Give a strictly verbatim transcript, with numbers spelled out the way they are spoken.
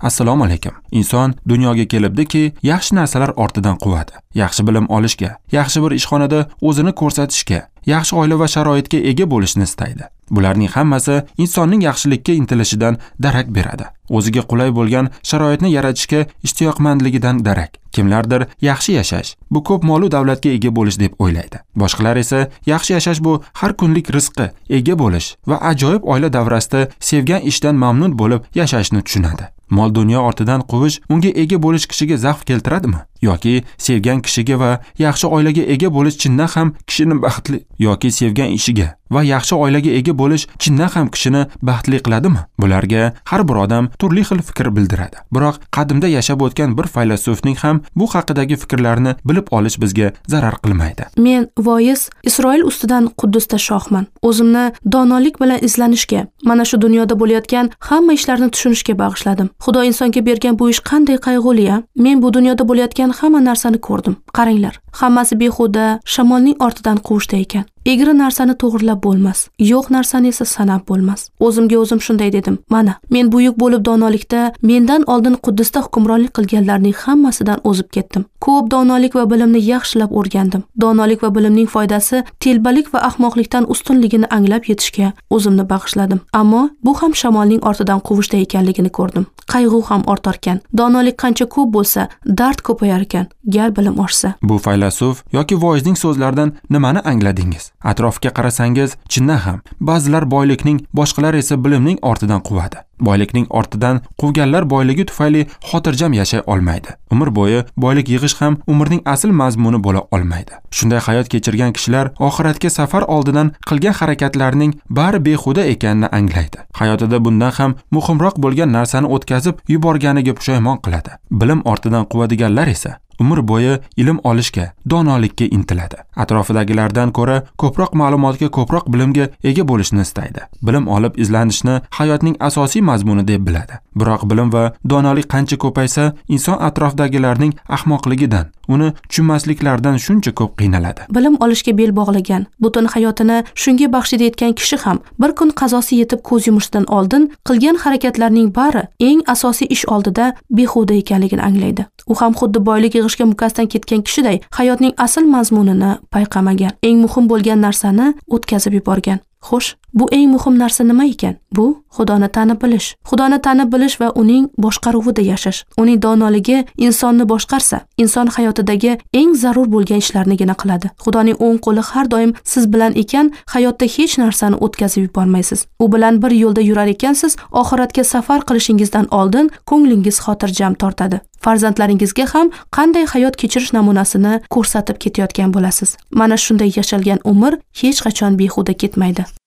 Assalomu alaykum. Inson dunyoga kelibdiki, yaxshi narsalar ortidan quvadi. Yaxshi bilim olishga, yaxshi bir ishxonada o'zini ko'rsatishga, yaxshi oila va sharoitga ega bo'lishni istaydi. Bularning hammasi insonning yaxshilikka intilishidan darak beradi. O'ziga qulay bo'lgan sharoitni yaratishga ishtiyoqmandligidan darak. Kimlardir yaxshi yashash, bu ko'p mol-u davlatga ega bo'lish deb o'ylaydi. Boshqalar esa yaxshi yashash bu har kunlik rizqi, ega bo'lish va ajoyib oila davrasida sevgan ishdan mamnun bo'lib yashashni tushunadi. Mol dunyo ortidan quvish unga ega bo'lish kishiga zavq keltiradimi? Yoki sevgan kishiga va yaxshi oilaga ega bo'lish chindan ham kishini baxtli yoki sevgan ishiga va yaxshi oilaga ega bo'lish chindan ham kishini baxtli qiladimi? Bularga har bir odam turli xil fikr bildiradi. Biroq qadimda yashab o'tgan bir faylasufning ham bu haqidagi fikrlarini bilib olish bizga zarar qilmaydi. Men voiz Isroil ustidan Quddusda shohman. O'zimni donolik bilan izlanishga, mana shu dunyoda bo'layotgan hamma ishlarni tushunishga bag'ishladim. Xudo insonga bergan bu ish qanday qayg'uli-a? Men bu dunyoda bo'layotgan hamma narsani ko'rdim. Qaranglar, hammasi behuda, shamolning ortidan quvishda ekan. Egri narsani to'g'rilab bo'lmas, yo'q narsani esa sanab bo'lmas. O'zimga o'zim shunday dedim. Mana, men buyuk bo'lib donolikda mendan oldin Quddusda hukmronlik qilganlarning hammasidan o'zib ketdim. Ko'p donolik va bilimni yaxshilab o'rgandim. Donolik va bilimning foydasi telbalik va ahmoqlikdan ustunligini anglab yetishga o'zimni bag'ishladim. Ammo bu ham shamolning ortidan quvishda ekanligini ko'rdim. Qayg'u ham ortarkan. Donolik qancha ko'p bo'lsa, dard ko'payar ekan. Gar bilim oshsa. Bu faylasuf yoki voizning so'zlaridan nimani angladingiz? Atrofga qarasangiz, chindan ham ba'zilar boylikning, boshqalar esa bilimning ortidan quvadi. Boylikning ortidan quvganlar boyligi tufayli xotirjam yashay olmaydi. Umr bo'yi boylik yig'ish ham umrning asl mazmuni bo'la olmaydi. Shunday hayot kechirgan kishilar oxiratga safar oldidan qilgan harakatlarining bari behuda ekanini anglaydi. Hayotida bundan ham muhimroq bo'lgan narsani o'tkazib yuborganiga pushaymon qiladi. Bilim ortidan quvadiganlar esa umr bo'yi ilm olishga, donolikka intiladi. Atrofidagilardan ko'ra ko'proq ma'lumotga, ko'proq bilimga ega bo'lishni istaydi. Bilim olib izlanishni hayotning asosiy mazmuni deb biladi. Biroq bilim va donolik qancha ko'paysa, inson atrofidagilarning ahmoqligidan, uni tushunmasliklaridan shuncha ko'p qiynaladi. Bilim olishga bel bog'lagan, butun hayotini shunga baxshida etgan kishi ham bir kun qazosi yetib ko'z yumishidan oldin qilgan harakatlarning bari eng asosiy ish oldida behuda ekanligini anglaydi. U ham xuddi boylik yig'ishga mukasdan ketgan kishiday hayotning asl mazmunini payqamagan, eng muhim bo'lgan narsani o'tkazib yuborgan. Xo'sh, bu eng muhim narsa nima ekan? Bu Xudoni tanib bilish. Xudoni tanib bilish va uning boshqaruvida yashash. Uning donoligi insonni boshqarsa, inson hayotidagi eng zarur bo'lgan ishlarnigina qiladi. Xudoning o'ng qo'li har doim siz bilan ekan, hayotda hech narsani o'tkazib yubormaysiz. U bilan bir yo'lda yurar ekansiz, oxiratga safar qilishingizdan oldin ko'nglingiz xotirjam tortadi. Farzandlaringizga ham qanday hayot kechirish namunasini ko'rsatib ketayotgan bo'lasiz. Mana shunday yashalgan umr hech qachon behuda ketmaydi.